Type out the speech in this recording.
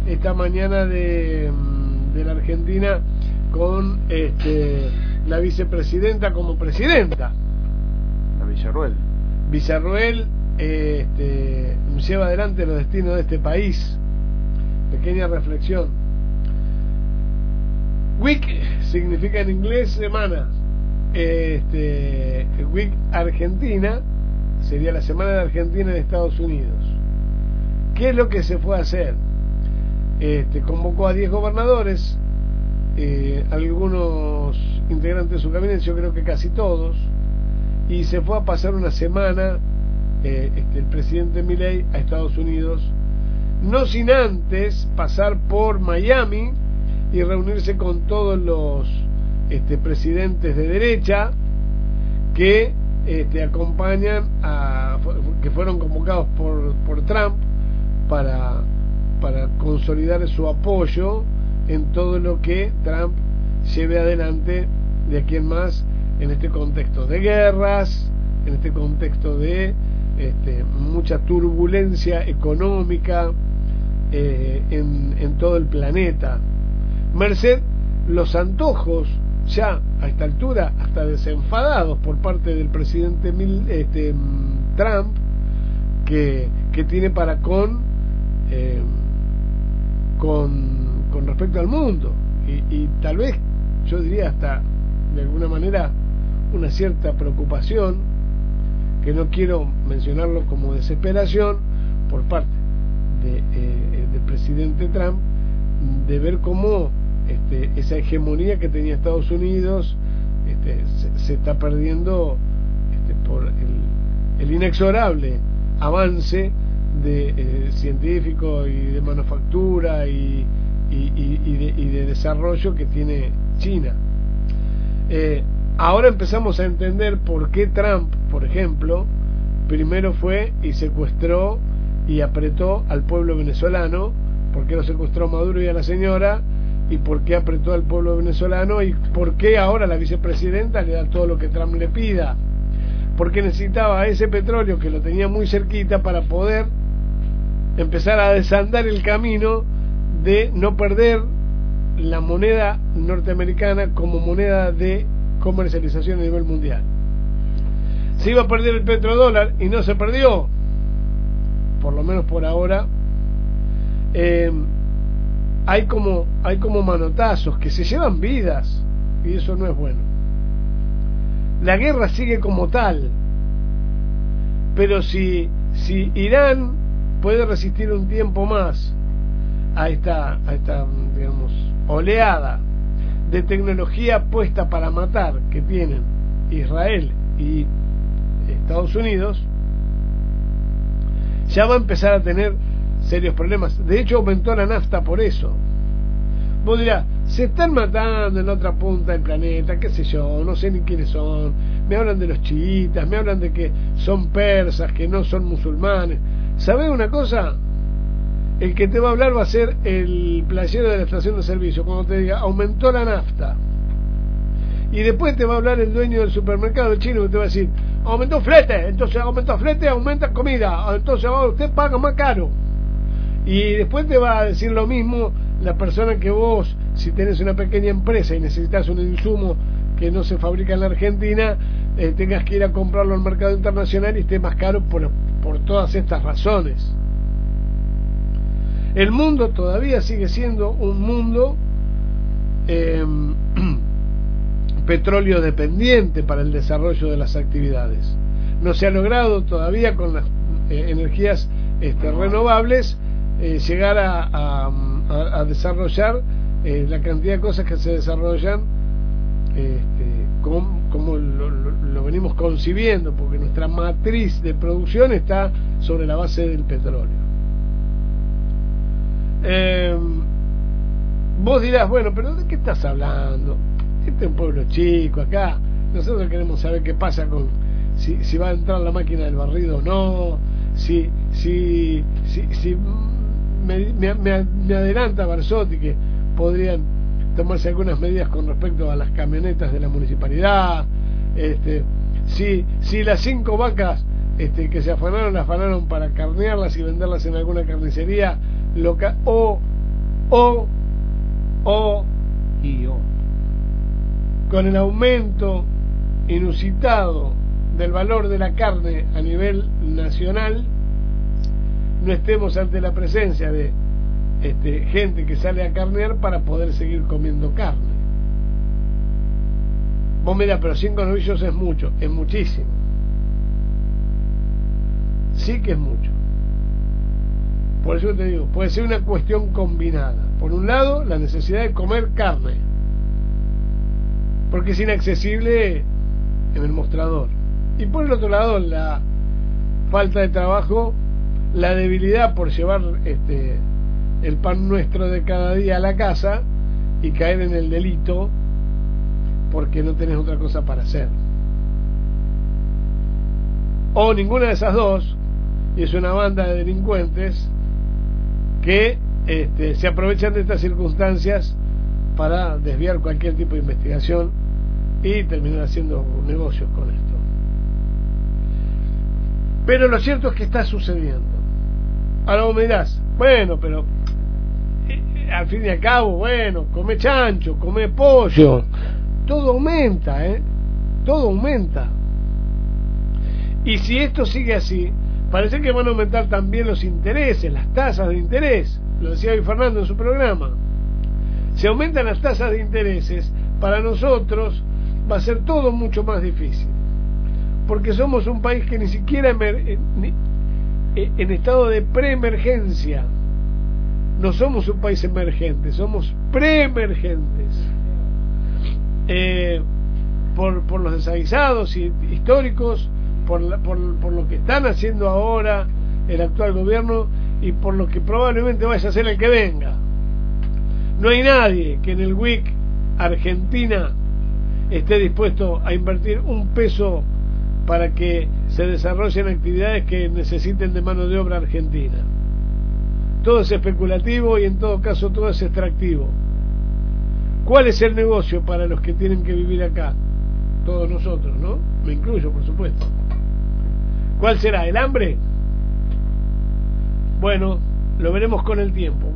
esta mañana de la Argentina con la vicepresidenta como presidenta. La Villarruel. Villarruel lleva adelante los destinos de este país. Pequeña reflexión. Week significa en inglés semana. Week Argentina sería la semana de Argentina en Estados Unidos. ¿Qué es lo que se fue a hacer? Convocó a 10 gobernadores, algunos integrantes de su gabinete, yo creo que casi todos, y se fue a pasar una semana el presidente Milei a Estados Unidos, no sin antes pasar por Miami y reunirse con todos los presidentes de derecha que acompañan que fueron convocados por Trump para consolidar su apoyo en todo lo que Trump lleve adelante de aquí en más, en este contexto de guerras, en este contexto de mucha turbulencia económica en todo el planeta, merced los antojos ya a esta altura hasta desenfadados por parte del presidente Trump que tiene para con respecto al mundo y tal vez yo diría hasta de alguna manera una cierta preocupación, que no quiero mencionarlo como desesperación por parte del presidente Trump, de ver cómo esa hegemonía que tenía Estados Unidos se está perdiendo por el inexorable avance de científico y de manufactura y de desarrollo que tiene China. Ahora empezamos a entender por qué Trump, por ejemplo, primero fue y secuestró y apretó al pueblo venezolano, por qué lo secuestró Maduro y a la señora, y por qué apretó al pueblo venezolano, y por qué ahora la vicepresidenta le da todo lo que Trump le pida, porque necesitaba ese petróleo que lo tenía muy cerquita para poder empezar a desandar el camino de no perder la moneda norteamericana como moneda de comercialización a nivel mundial. Se iba a perder el petrodólar y no se perdió, por lo menos por ahora. Hay como manotazos que se llevan vidas y eso no es bueno. La guerra sigue como tal, pero si Irán puede resistir un tiempo más a esta digamos oleada de tecnología puesta para matar que tienen Israel y Estados Unidos, ya va a empezar a tener serios problemas. De hecho aumentó la nafta por eso. Vos dirás, se están matando en la otra punta del planeta, qué sé yo, no sé ni quiénes son, me hablan de los chiitas, me hablan de que son persas, que no son musulmanes. ¿Sabés una cosa? El que te va a hablar va a ser el playero de la estación de servicio cuando te diga aumentó la nafta, y después te va a hablar el dueño del supermercado chino que te va a decir aumentó flete, entonces aumentó flete, aumenta comida, entonces ahora usted paga más caro. Y después te va a decir lo mismo la persona que vos, si tenés una pequeña empresa y necesitas un insumo que no se fabrica en la Argentina, tengas que ir a comprarlo al mercado internacional y esté más caro por todas estas razones. El mundo todavía sigue siendo un mundo petróleo dependiente para el desarrollo de las actividades. No se ha logrado todavía con las energías renovables llegar a desarrollar la cantidad de cosas que se desarrollan como lo venimos concibiendo, porque nuestra matriz de producción está sobre la base del petróleo. Vos dirás, bueno, pero ¿de qué estás hablando? Este es un pueblo chico acá, nosotros queremos saber qué pasa con si va a entrar la máquina del barrido o no, si me adelanta Barsotti que podrían tomarse algunas medidas con respecto a las camionetas de la municipalidad, si las 5 vacas que se afanaron, las afanaron para carnearlas y venderlas en alguna carnicería local, o o con el aumento inusitado del valor de la carne a nivel nacional, no estemos ante la presencia de gente que sale a carnear para poder seguir comiendo carne. Vos mirá, pero 5 novillos es mucho, es muchísimo. Sí que es mucho. Por eso te digo, puede ser una cuestión combinada. Por un lado, la necesidad de comer carne, porque es inaccesible en el mostrador. Y por el otro lado, la falta de trabajo, la debilidad por llevar el pan nuestro de cada día a la casa y caer en el delito porque no tenés otra cosa para hacer. O ninguna de esas dos, y es una banda de delincuentes que se aprovechan de estas circunstancias para desviar cualquier tipo de investigación y terminar haciendo negocios con esto. Pero lo cierto es que está sucediendo. Ahora vos me dirás, bueno, pero al fin y al cabo, bueno, come chancho, come pollo, todo aumenta, todo aumenta. Y si esto sigue así, parece que van a aumentar también los intereses, las tasas de interés. Lo decía hoy Fernando en su programa. Si aumentan las tasas de intereses, para nosotros va a ser todo mucho más difícil, porque somos un país que ni siquiera en estado de preemergencia. No somos un país emergente, somos preemergentes, por los desaguisados históricos, por lo que están haciendo ahora el actual gobierno y por lo que probablemente vaya a ser el que venga. No hay nadie que en el WIC Argentina esté dispuesto a invertir un peso para que se desarrollen actividades que necesiten de mano de obra argentina. Todo es especulativo y en todo caso todo es extractivo. ¿Cuál es el negocio para los que tienen que vivir acá? Todos nosotros, ¿no? Me incluyo, por supuesto. ¿Cuál será? ¿El hambre? Bueno, lo veremos con el tiempo.